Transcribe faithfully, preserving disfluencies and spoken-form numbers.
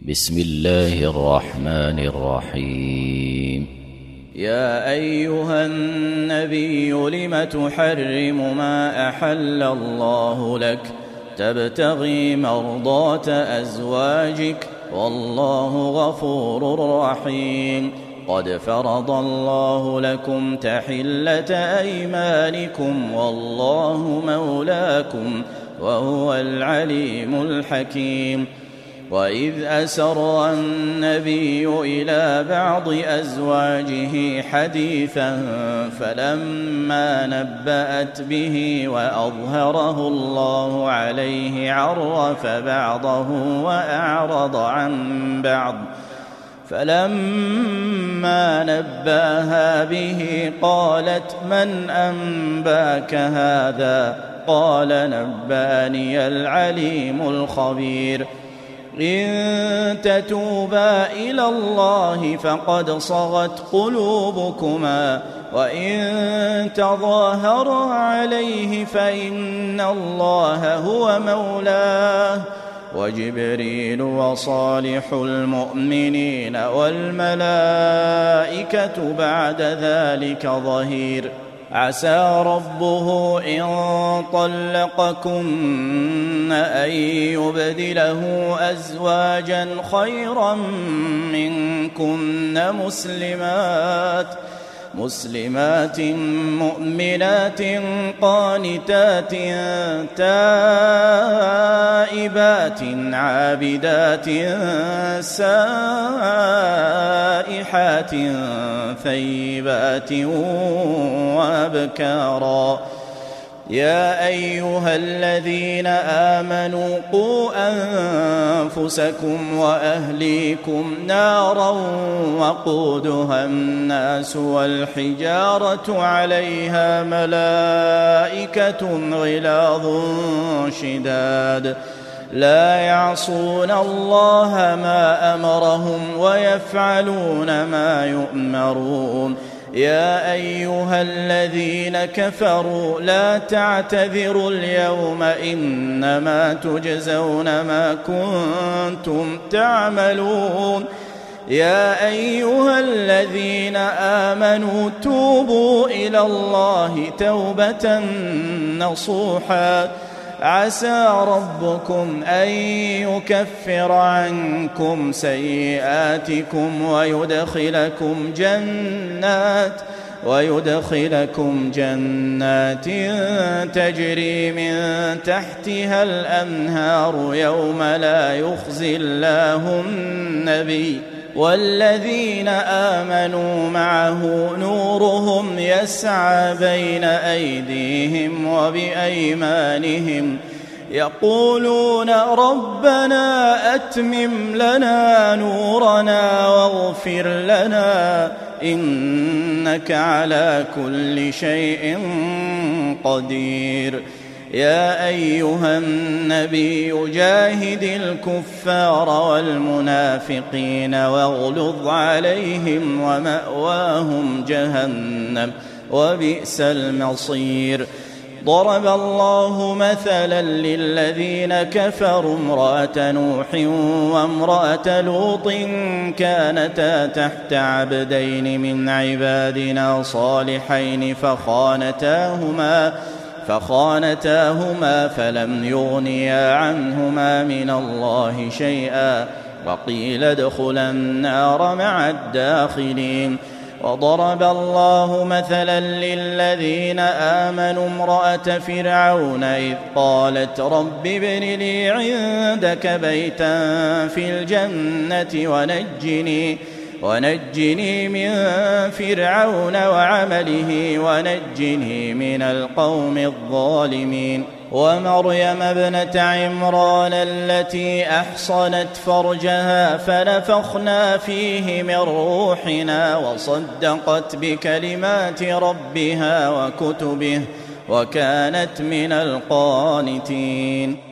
بسم الله الرحمن الرحيم. يا أيها النبي لم تحرم ما أحل الله لك تبتغي مرضات أزواجك والله غفور رحيم. قد فرض الله لكم تحلة أيمانكم والله مولاكم وهو العليم الحكيم. وإذ أسر النبي إلى بعض أزواجه حديثا فلما نبأت به وأظهره الله عليه عرف بعضه وأعرض عن بعض فلما نبأها به قالت من أنباك هذا؟ قال نبأني العليم الخبير. إن تتوبا إلى الله فقد صغت قلوبكما وإن تظاهرا عليه فإن الله هو مولاه وجبريل وصالح المؤمنين والملائكة بعد ذلك ظهير. عسى ربه إن طلقكن أن يبدله أزواجا خيرا منكن مسلمات مسلمات مؤمنات قانتات تائبات عابدات سائحات ثيبات وأبكارا. يا أيها الذين آمنوا قوا أنفسكم وأهليكم نارا وقودها الناس والحجارة عليها ملائكة غلاظ شداد لا يعصون الله ما أمرهم ويفعلون ما يؤمرون. يا أيها الذين كفروا لا تعتذروا اليوم إنما تجزون ما كنتم تعملون. يا أيها الذين آمنوا توبوا إلى الله توبة نصوحا عسى ربكم أن يكفر عنكم سيئاتكم ويدخلكم جنات ويدخلكم جنات تجري من تحتها الأنهار يوم لا يخزي الله النبي والذين آمنوا معه نورهم يسعى بين أيديهم وبأيمانهم يقولون ربنا أتمم لنا نورنا واغفر لنا إنك على كل شيء قدير. يا أيها النبي جاهد الكفار والمنافقين واغلظ عليهم ومأواهم جهنم وبئس المصير. ضرب الله مثلا للذين كفروا امرأة نوح وامرأة لوط كانتا تحت عبدين من عبادنا صالحين فخانتاهما فخانتاهما فلم يغنيا عنهما من الله شيئا وقيل ادخلا النار مع الداخلين. وضرب الله مثلا للذين آمنوا امرأة فرعون إذ قالت رب ابن لي عندك بيتا في الجنة ونجني ونجني من فرعون وعمله ونجني من القوم الظالمين. ومريم ابنة عمران التي أحصنت فرجها فنفخنا فيه من روحنا وصدقت بكلمات ربها وكتبه وكانت من القانتين.